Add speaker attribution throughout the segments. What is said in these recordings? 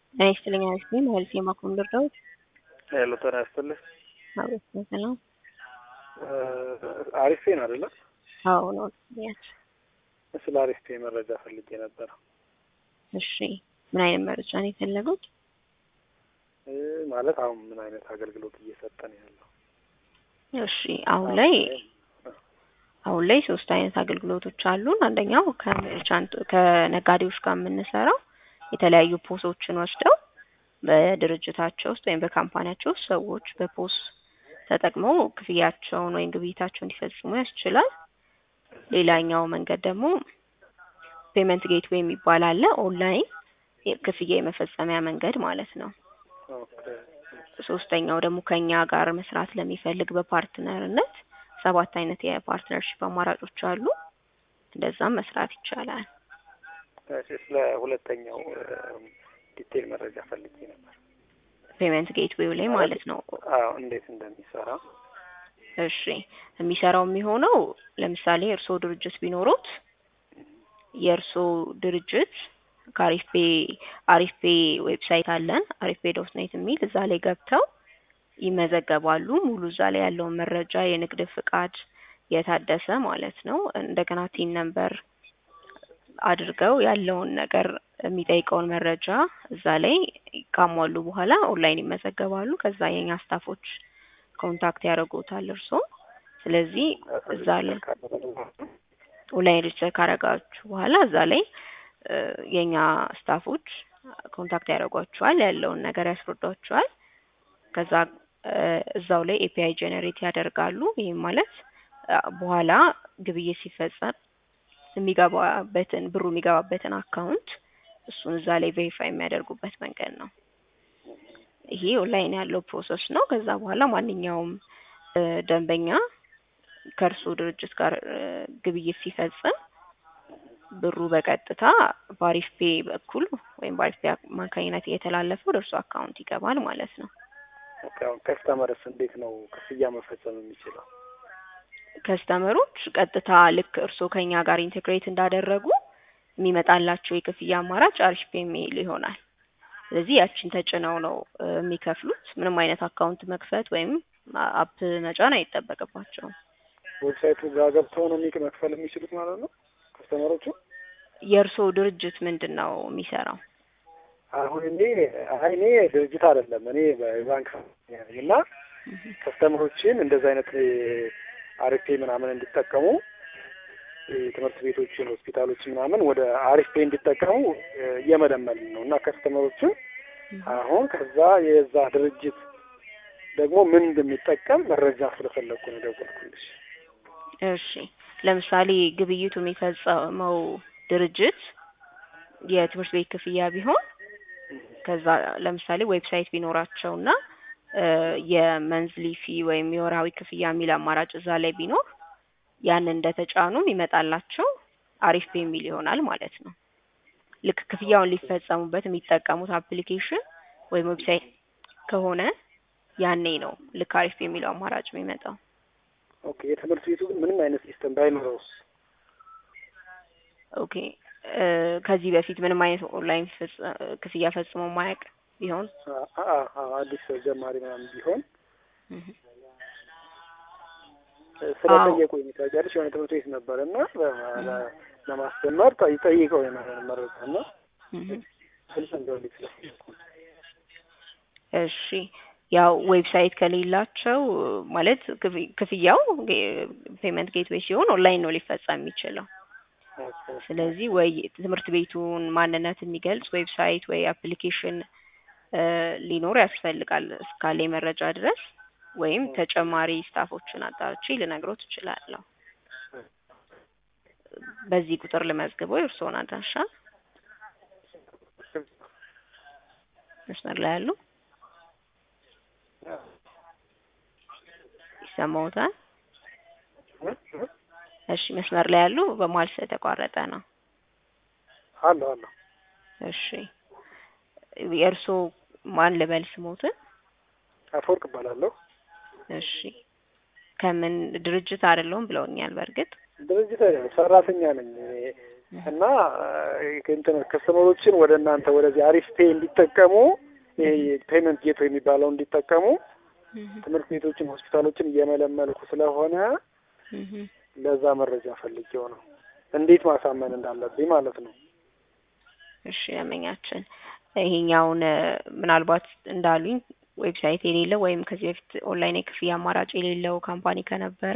Speaker 1: ይስጥልኝ አልኩኝ ማለት የማቆም ልርዳውት
Speaker 2: ሄሎ ጤና ይስጥልኝ።
Speaker 1: አቤት ሰላም።
Speaker 2: አሪፍ ነው አይደለ?
Speaker 1: አዎ ነው ያች።
Speaker 2: ስለ አሪፍ መረጃ ፈልጌ ነበር።
Speaker 1: እሺ ምን አይነት መረጃ ነው የፈለጉት?
Speaker 2: ማለት አሁን ምን አይነት አገልግሎት እየሰጠን ያለው?
Speaker 1: እሺ አሁን ላይ ሶስት አይነት አገልግሎቶች አሉን። አንደኛው ከነጋዴዎች ጋር የምንሰራው የተለያዩ ፖሶችን ወስደው በድርጅታቸው ውስጥ ወይም በካምፓኒያቸው ውስጥ ሰዎች በፖስ ተጠቅመው ክፍያቸውን ወይም ግብይታቸውን እንዲፈጽሙ ያስችላል። ሌላኛው መንገድ ደግሞ ፔመንት ጌትዌይ የሚባል አለ። ኦንላይን ክፍያ የመፈጸሚያ መንገድ ማለት ነው። ሶስተኛው ደግሞ ከኛ ጋር መስራት ለሚፈልግ በፓርትነርነት 7 አይነት የፓርትነርሺፕ አማራጮች አሉ። እንደዛም መስራት ይቻላል።
Speaker 2: ስለ ሁለተኛው ዲቴል መረጃ ፈልጌ ነበር።
Speaker 1: ፔመንት ጌትዌይ ላይ ማለት ነው።
Speaker 2: አዎ እንዴት እንደሚሰራ።
Speaker 1: እሺ የሚሰራው የሚሆነው ለምሳሌ እርስዎ ድርጅት ቢኖሩት የእርስዎ ድርጅት አሪፍ ፔ ዌብሳይት አለን arifpay.net የሚል እዛ ላይ ገብተው ይመዘገባሉ። ሙሉ እዛ ላይ ያለውን መረጃ የንግድ ፍቃድ የታደሰ ማለት ነው። እንደገና ቲን ነምበር አድርገው ያለውን ነገር የሚጠይቀውን መረጃ እዛ ላይ ካሟሉ በኋላ ኦንላይን ይመዘገባሉ። ከዛ የኛ ስታፎች ኮንታክት ያደርጉታል እርስዎ። ስለዚህ እዛ ላይ ኦንላይን ሪጅስተር ካደረጋችሁ በኋላ እዛ ላይ የኛ ስታፎች ኮንታክት ያደርጓችኋል፣ ያለውን ነገር ያስረዷችኋል። ከዛ እዛው ላይ ኤፒአይ ጀነሬት ያደርጋሉ። ይሄም ማለት በኋላ ግብይት ሲፈጸም ብሩ የሚገባበትን አካውንት እሱን እዛ ላይ ቬሪፋይ የሚያደርጉበት መንገድ ነው። ይሄ ኦንላይን ያለው ፕሮሰስ ነው። ከዛ በኋላ ማንኛውም ደንበኛ ከእርሱ ድርጅት ጋር ግብይት ሲፈጽም ብሩ በቀጥታ በአሪፍ ፔይ በኩል ወይም በአሪፍ ፔይ አማካኝነት እየተላለፈው ወደ እርሱ አካውንት ይገባል ማለት ነው።
Speaker 2: ከስተመርስ እንዴት ነው ክፍያ መፈጸም የሚችለው?
Speaker 1: ከስተመሮች ቀጥታ ልክ እርስዎ ከኛ ጋር ኢንቴግሬት እንዳደረጉ የሚመጣላቸው የክፍያ አማራጭ አሪፍ ፔይ የሚል ይሆናል። ስለዚህ ያችን ተጭነው ነው የሚከፍሉት። ምንም አይነት አካውንት መክፈት ወይም አፕ መጫን አይጠበቅባቸውም።
Speaker 2: ዌብሳይቱ ጋር ገብተው ነው መክፈል የሚችሉት ማለት ነው ከስተመሮቹ።
Speaker 1: የእርስዎ ድርጅት ምንድን ነው የሚሰራው?
Speaker 2: አሁን እኔ ድርጅት አይደለም፣ እኔ በባንክ እና ከስተመሮችን እንደዛ አይነት አሪፍ ፔይ ምናምን እንዲጠቀሙ ትምህርት ቤቶችን፣ ሆስፒታሎችን ምናምን ወደ አሪፍ ፔይ እንዲጠቀሙ እየመለመልን ነው እና ከስተመሮችን አሁን ከዛ የዛ ድርጅት ደግሞ ምን እንደሚጠቀም መረጃ ስለፈለኩ ነው ደወልኩልሽ።
Speaker 1: እሺ ለምሳሌ ግብይቱ የሚፈጸመው ድርጅት የትምህርት ቤት ክፍያ ቢሆን ከዛ ለምሳሌ ዌብሳይት ቢኖራቸውና የመንዝሊ ፊ ወይም የወራዊ ክፍያ የሚል አማራጭ እዛ ላይ ቢኖር ያንን እንደተጫኑ ይመጣላቸው አሪፍ ፔይ የሚል ይሆናል ማለት ነው። ልክ ክፍያውን ሊፈጸሙበት የሚጠቀሙት አፕሊኬሽን ወይም ዌብሳይት ከሆነ ያኔ ነው ልክ አሪፍ ፔይ የሚለው አማራጭ የሚመጣው።
Speaker 2: ኦኬ የትምህርት ቤቱ ግን ምንም አይነት ሲስተም ባይኖረውስ?
Speaker 1: ኦኬ ከዚህ በፊት ምንም አይነት ኦንላይን ክፍያ ፈጽሞ ማያውቅ ቢሆን
Speaker 2: አዲስ ጀማሪ ምናምን ቢሆን ስለጠየቁኝ ታውቂያለሽ፣ የሆነ ትምህርት ቤት ነበርና ለማስተማር ጠይቀው መረጃና ስልክ እንደውልኝ ስለፈለኩ።
Speaker 1: እሺ ያው ዌብሳይት ከሌላቸው ማለት ክፍያው ፔመንት ጌትዌይ ሲሆን ኦንላይን ነው ሊፈጸም የሚችለው። ስለዚህ ወይ ትምህርት ቤቱን ማንነት የሚገልጽ ዌብሳይት ወይ አፕሊኬሽን ሊኖር ያስፈልጋል እስካለ መረጃ ድረስ፣ ወይም ተጨማሪ ስታፎችን አጣርቼ ልነግሮት እችላለሁ። በዚህ ቁጥር ልመዝግበው የእርስዎን አድራሻ። መስመር ላይ ያሉ ይሰማዎታል? እሺ መስመር ላይ ያሉ በመሀል ስለተቋረጠ ነው።
Speaker 2: አሎ
Speaker 1: እሺ የእርስዎ ማን ልበል ስሞትን?
Speaker 2: አፈወርቅ እባላለሁ።
Speaker 1: እሺ ከምን ድርጅት አይደለሁም ብለውኛል። በእርግጥ
Speaker 2: ድርጅት አይደለም ሰራተኛ ነኝ። እና እንትን ከስተመሮችን ወደ እናንተ ወደዚህ አሪፍ ፔይ እንዲጠቀሙ ይሄ ፔመንት ጌቶ የሚባለው እንዲጠቀሙ ትምህርት ቤቶችን ሆስፒታሎችን እየመለመልኩ ስለሆነ ለዛ መረጃ ፈልጌው ነው እንዴት ማሳመን እንዳለብኝ ማለት ነው።
Speaker 1: እሺ ደንበኛችን ይሄኛውን ምናልባት እንዳሉኝ ዌብሳይት የሌለው ወይም ከዚህ በፊት ኦንላይን የክፍያ አማራጭ የሌለው ካምፓኒ ከነበረ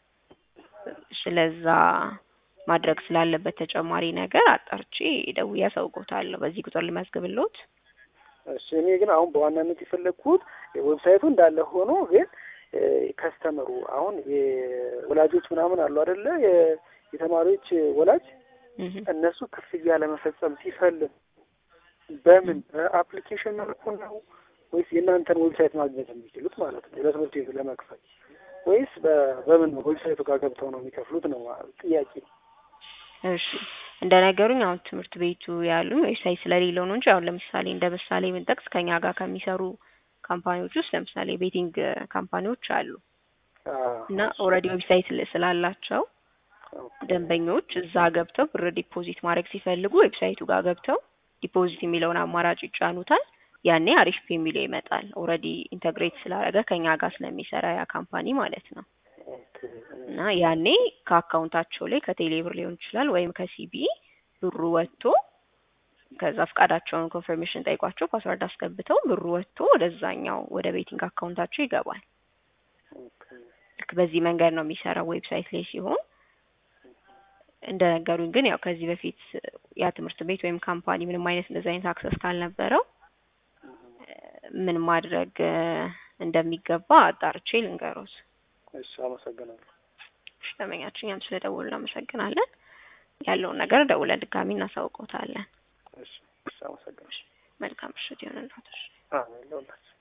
Speaker 1: ስለዛ ማድረግ ስላለበት ተጨማሪ ነገር አጣርቼ ደውዬ አሳውቅዎታለሁ። በዚህ ቁጥር ልመዝግብልዎት?
Speaker 2: እሺ እኔ ግን አሁን በዋናነት የፈለግኩት ዌብሳይቱ እንዳለ ሆኖ ግን ከስተመሩ አሁን የወላጆች ምናምን አሉ አይደለ የተማሪዎች ወላጅ እነሱ ክፍያ ለመፈጸም ሲፈልግ በምን አፕሊኬሽን መልኩ ነው ወይስ የእናንተን ዌብሳይት ማግኘት የሚችሉት ማለት ነው ለትምህርት ቤቱ ለመክፈል ወይስ በምን ዌብሳይቱ ጋር ገብተው ነው የሚከፍሉት ነው ጥያቄ።
Speaker 1: እሺ እንደነገሩኝ አሁን ትምህርት ቤቱ ያሉኝ ዌብሳይት ስለሌለው ነው እንጂ አሁን ለምሳሌ እንደ ምሳሌ ብንጠቅስ ከኛ ጋር ከሚሰሩ ካምፓኒዎች ውስጥ ለምሳሌ ቤቲንግ ካምፓኒዎች አሉ እና ኦልሬዲ ዌብሳይት ስላላቸው ደንበኞች እዛ ገብተው ብር ዲፖዚት ማድረግ ሲፈልጉ ዌብሳይቱ ጋር ገብተው ዲፖዚት የሚለውን አማራጭ ይጫኑታል። ያኔ አሪፍ ፔይ የሚለው ይመጣል። ኦልሬዲ ኢንተግሬት ስላደረገ ከኛ ጋር ስለሚሰራ ያ ካምፓኒ ማለት ነው። እና ያኔ ከአካውንታቸው ላይ ከቴሌ ብር ሊሆን ይችላል ወይም ከሲቢ ብሩ ወጥቶ ከዛ ፍቃዳቸውን ኮንፈርሜሽን ጠይቋቸው ፓስወርድ አስገብተው ብሩ ወጥቶ ወደዛኛው ወደ ቤቲንግ አካውንታቸው ይገባል። ልክ በዚህ መንገድ ነው የሚሰራው ዌብሳይት ላይ ሲሆን እንደነገሩኝ ግን ያው ከዚህ በፊት ያ ትምህርት ቤት ወይም ካምፓኒ ምንም አይነት እንደዛ አይነት አክሰስ ካልነበረው ምን ማድረግ እንደሚገባ አጣርቼ ልንገሮት።
Speaker 2: እሺ አመሰግናለሁ።
Speaker 1: እሺ ደንበኛችን እኛም ስለደወሉ እናመሰግናለን። ያለውን ነገር ደውለን ድጋሚ እናሳውቅዎታለን።
Speaker 2: እሺ አመሰግናለሁ።
Speaker 1: መልካም ምሽት ይሁንልዎት።
Speaker 2: አሜን።